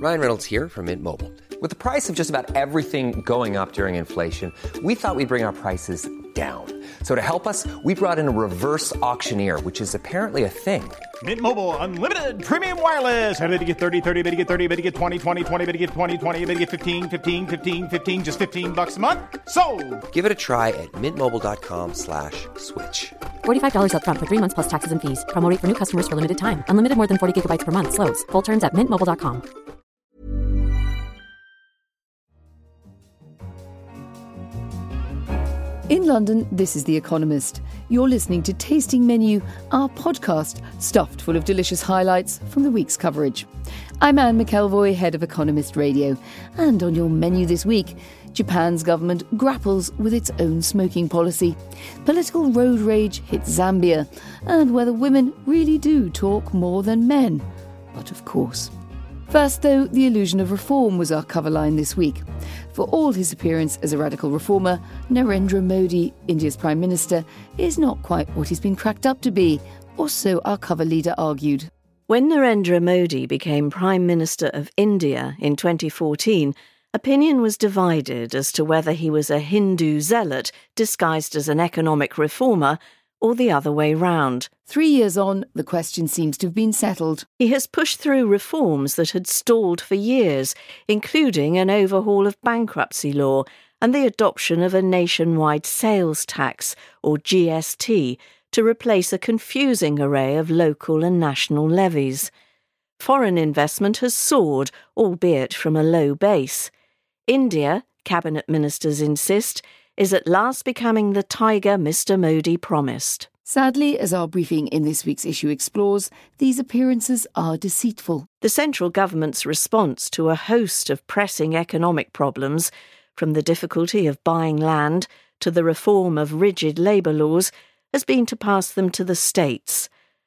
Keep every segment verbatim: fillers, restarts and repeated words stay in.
Ryan Reynolds here from Mint Mobile. With the price of just about everything going up during inflation, we thought we'd bring our prices down. So to help us, we brought in a reverse auctioneer, which is apparently a thing. Mint Mobile Unlimited Premium Wireless. How to get thirty, thirty, how to get thirty, how to get twenty, twenty, twenty, how to get twenty, twenty, how to get fifteen, fifteen, fifteen, fifteen, just fifteen bucks a month? Sold! Give it a try at mintmobile.com slash switch. forty-five dollars up front for three months plus taxes and fees. Promo rate for new customers for limited time. Unlimited more than forty gigabytes per month. Slows full terms at mint mobile dot com. In London, this is The Economist. You're listening to Tasting Menu, our podcast stuffed full of delicious highlights from the week's coverage. I'm Anne McElvoy, head of Economist Radio. And on your menu this week, Japan's government grapples with its own smoking policy. Political road rage hits Zambia. And whether women really do talk more than men. But of course. First, though, the illusion of reform was our cover line this week. For all his appearance as a radical reformer, Narendra Modi, India's Prime Minister, is not quite what he's been cracked up to be, or so our cover leader argued. When Narendra Modi became Prime Minister of India in twenty fourteen, opinion was divided as to whether he was a Hindu zealot disguised as an economic reformer or the other way round. Three years on, the question seems to have been settled. He has pushed through reforms that had stalled for years, including an overhaul of bankruptcy law and the adoption of a nationwide sales tax, or G S T, to replace a confusing array of local and national levies. Foreign investment has soared, albeit from a low base. India, cabinet ministers insist, is at last becoming the tiger Mister Modi promised. Sadly, as our briefing in this week's issue explores, these appearances are deceitful. The central government's response to a host of pressing economic problems, from the difficulty of buying land to the reform of rigid labour laws, has been to pass them to the states.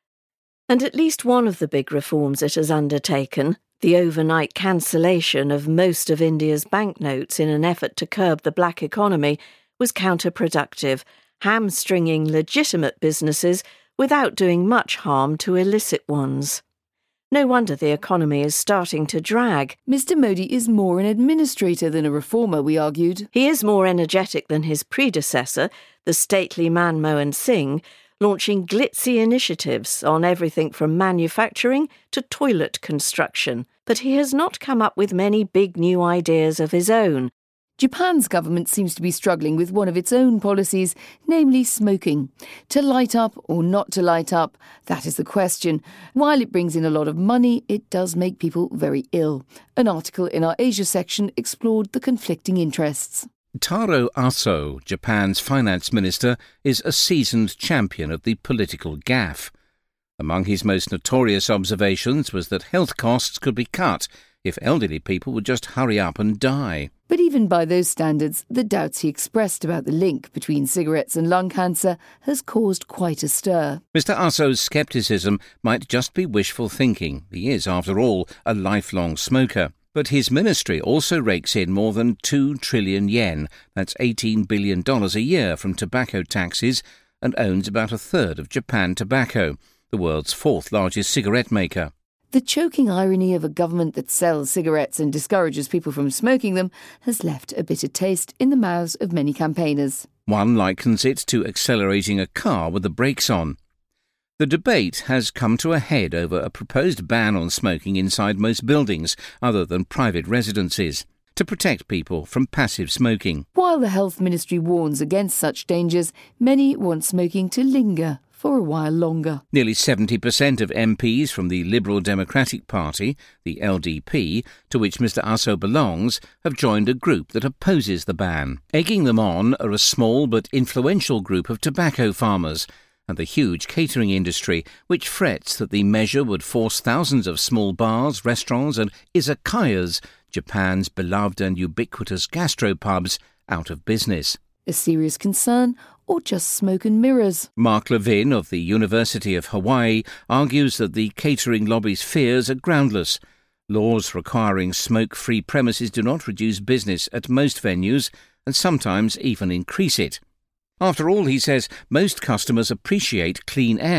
And at least one of the big reforms it has undertaken, the overnight cancellation of most of India's banknotes in an effort to curb the black economy, was counterproductive, hamstringing legitimate businesses without doing much harm to illicit ones. No wonder the economy is starting to drag. Mister Modi is more an administrator than a reformer, we argued. He is more energetic than his predecessor, the stately Manmohan Singh, launching glitzy initiatives on everything from manufacturing to toilet construction. But he has not come up with many big new ideas of his own. Japan's government seems to be struggling with one of its own policies, namely smoking. To light up or not to light up, that is the question. While it brings in a lot of money, it does make people very ill. An article in our Asia section explored the conflicting interests. Taro Aso, Japan's finance minister, is a seasoned champion of the political gaffe. Among his most notorious observations was that health costs could be cut if elderly people would just hurry up and die. But even by those standards, the doubts he expressed about the link between cigarettes and lung cancer has caused quite a stir. Mister Aso's scepticism might just be wishful thinking. He is, after all, a lifelong smoker. But his ministry also rakes in more than two trillion yen, that's eighteen billion dollars a year, from tobacco taxes, and owns about a third of Japan Tobacco, the world's fourth largest cigarette maker. The choking irony of a government that sells cigarettes and discourages people from smoking them has left a bitter taste in the mouths of many campaigners. One likens it to accelerating a car with the brakes on. The debate has come to a head over a proposed ban on smoking inside most buildings other than private residences, to protect people from passive smoking. While the Health Ministry warns against such dangers, many want smoking to linger for a while longer. Nearly seventy percent of M Ps from the Liberal Democratic Party, the L D P, to which Mister Aso belongs, have joined a group that opposes the ban. Egging them on are a small but influential group of tobacco farmers and the huge catering industry, which frets that the measure would force thousands of small bars, restaurants and izakayas, Japan's beloved and ubiquitous gastropubs, out of business. A serious concern, or just smoke and mirrors? Mark Levin of the University of Hawaii argues that the catering lobby's fears are groundless. Laws requiring smoke-free premises do not reduce business at most venues and sometimes even increase it. After all, he says, most customers appreciate clean air.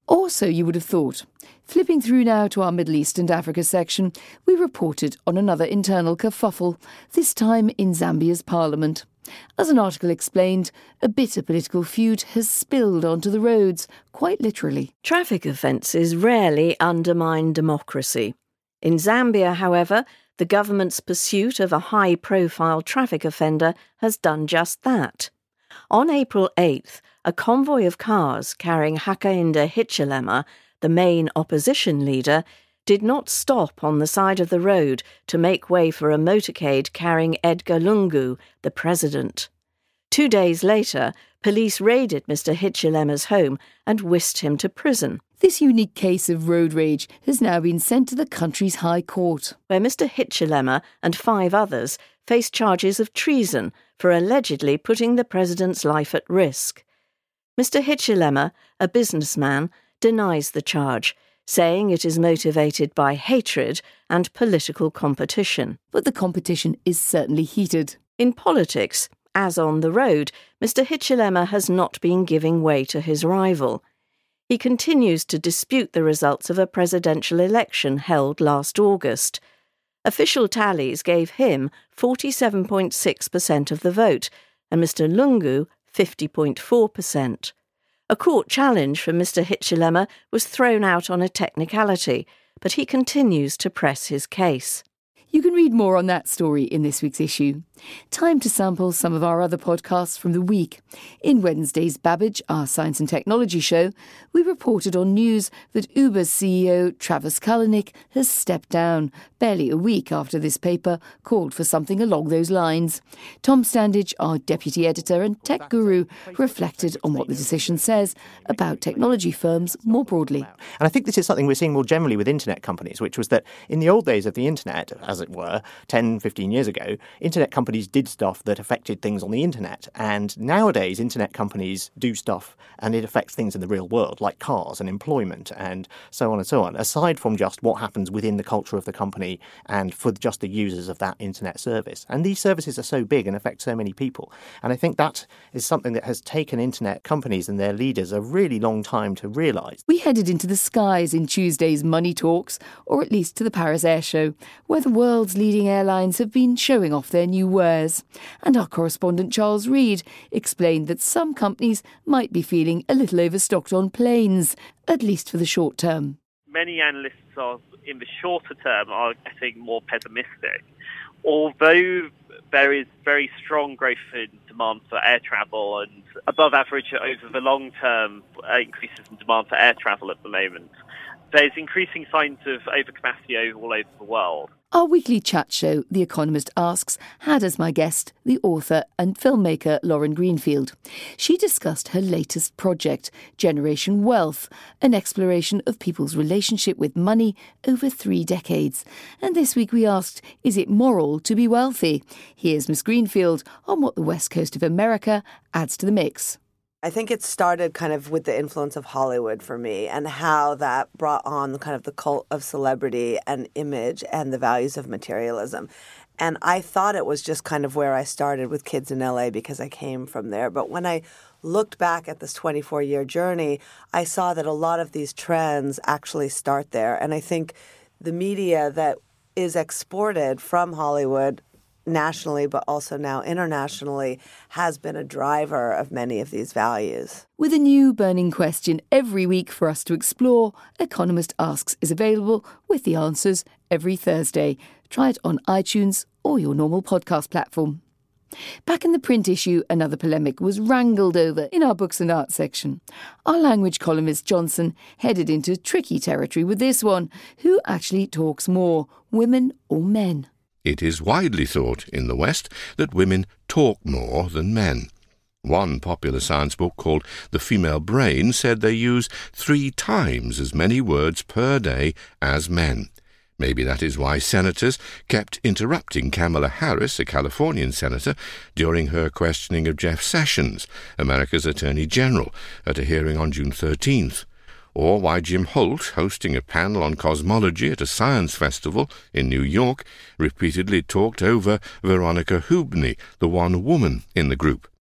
Or so you would have thought. Flipping through now to our Middle East and Africa section, we reported on another internal kerfuffle, this time in Zambia's parliament. As an article explained, a bitter political feud has spilled onto the roads, quite literally. Traffic offences rarely undermine democracy. In Zambia, however, the government's pursuit of a high-profile traffic offender has done just that. On April eighth, a convoy of cars carrying Hakainde Hichilema, the main opposition leader, did not stop on the side of the road to make way for a motorcade carrying Edgar Lungu, the president. Two days later, police raided Mister Hichilema's home and whisked him to prison. This unique case of road rage has now been sent to the country's High Court, where Mister Hichilema and five others face charges of treason for allegedly putting the president's life at risk. Mister Hichilema, a businessman, denies the charge, saying it is motivated by hatred and political competition. But the competition is certainly heated. In politics, as on the road, Mister Hichilema has not been giving way to his rival. He continues to dispute the results of a presidential election held last August. Official tallies gave him forty-seven point six percent of the vote and Mister Lungu fifty point four percent. A court challenge for Mister Hichilema was thrown out on a technicality, but he continues to press his case. You can read more on that story in this week's issue. Time to sample some of our other podcasts from the week. In Wednesday's Babbage, our science and technology show, we reported on news that Uber's C E O Travis Kalanick has stepped down, barely a week after this paper called for something along those lines. Tom Standage, our deputy editor and tech guru, reflected on what the decision says about technology firms more broadly. And I think this is something we're seeing more generally with internet companies, which was that in the old days of the internet, as it were, ten, fifteen years ago, internet companies did stuff that affected things on the internet. And nowadays, internet companies do stuff and it affects things in the real world, like cars and employment and so on and so on, aside from just what happens within the culture of the company and for just the users of that internet service. And these services are so big and affect so many people. And I think that is something that has taken internet companies and their leaders a really long time to realise. We headed into the skies in Tuesday's Money Talks, or at least to the Paris Air Show, where the world's leading airlines have been showing off their new wares. And our correspondent Charles Reid explained that some companies might be feeling a little overstocked on planes, at least for the short term. Many analysts are, in the shorter term, are getting more pessimistic. Although there is very strong growth in demand for air travel and above average over the long term increases in demand for air travel at the moment, there's increasing signs of overcapacity all over the world. Our weekly chat show, The Economist Asks, had as my guest the author and filmmaker Lauren Greenfield. She discussed her latest project, Generation Wealth, an exploration of people's relationship with money over three decades. And this week we asked, is it moral to be wealthy? Here's Miss Greenfield on what the West Coast of America adds to the mix. I think it started kind of with the influence of Hollywood for me and how that brought on kind of the cult of celebrity and image and the values of materialism. And I thought it was just kind of where I started with Kids in L A because I came from there. But when I looked back at this twenty-four-year journey, I saw that a lot of these trends actually start there. And I think the media that is exported from Hollywood nationally, but also now internationally, has been a driver of many of these values. With a new burning question every week for us to explore, Economist Asks is available with the answers every Thursday. Try it on iTunes or your normal podcast platform. Back in the print issue, another polemic was wrangled over in our books and art section. Our language columnist Johnson headed into tricky territory with this one. Who actually talks more, women or men? It is widely thought in the West that women talk more than men. One popular science book called The Female Brain said they use three times as many words per day as men. Maybe that is why senators kept interrupting Kamala Harris, a Californian senator, during her questioning of Jeff Sessions, America's Attorney General, at a hearing on June thirteenth. Or why Jim Holt, hosting a panel on cosmology at a science festival in New York, repeatedly talked over Veronica Hubney, the one woman in the group.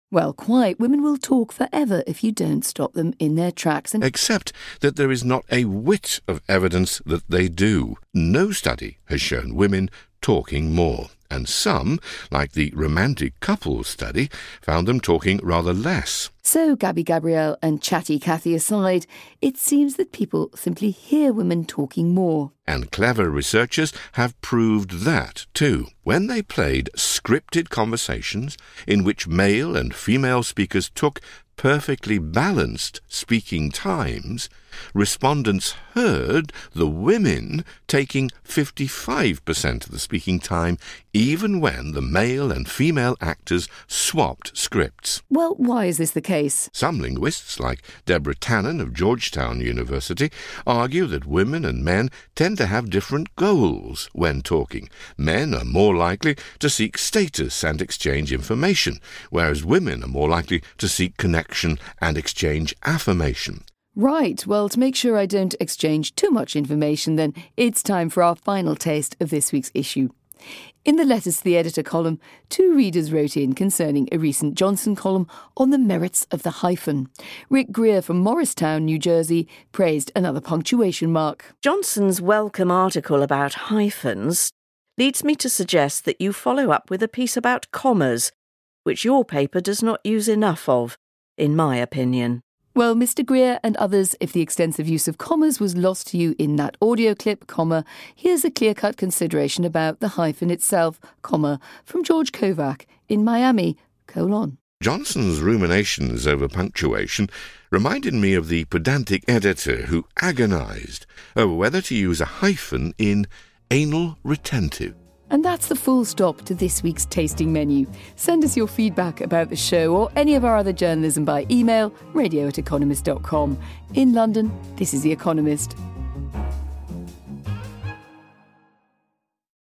Well, quite. Women will talk forever if you don't stop them in their tracks. And Except that there is not a whit of evidence that they do. No study has shown women talking more, and some, like the romantic couples study, found them talking rather less. So, Gabby Gabrielle and Chatty Cathy aside, it seems that people simply hear women talking more. And clever researchers have proved that too. When they played scripted conversations in which male and female speakers took perfectly balanced speaking times, respondents heard the women taking fifty-five percent of the speaking time, even when the male and female actors swapped scripts. Well, why is this the case? Some linguists, like Deborah Tannen of Georgetown University, argue that women and men tend to have different goals when talking. Men are more likely to seek status and exchange information, whereas women are more likely to seek connection and exchange affirmation. Right, well, to make sure I don't exchange too much information, then it's time for our final taste of this week's issue. In the Letters to the Editor column, two readers wrote in concerning a recent Johnson column on the merits of the hyphen. Rick Greer from Morristown, New Jersey, praised another punctuation mark. Johnson's welcome article about hyphens leads me to suggest that you follow up with a piece about commas, which your paper does not use enough of, in my opinion. Well, Mister Greer and others, if the extensive use of commas was lost to you in that audio clip, comma, here's a clear-cut consideration about the hyphen itself, comma, from George Kovac in Miami, colon. Johnson's ruminations over punctuation reminded me of the pedantic editor who agonised over whether to use a hyphen in anal retentive. And that's the full stop to this week's tasting menu. Send us your feedback about the show or any of our other journalism by email, radio at economist dot com. In London, this is The Economist.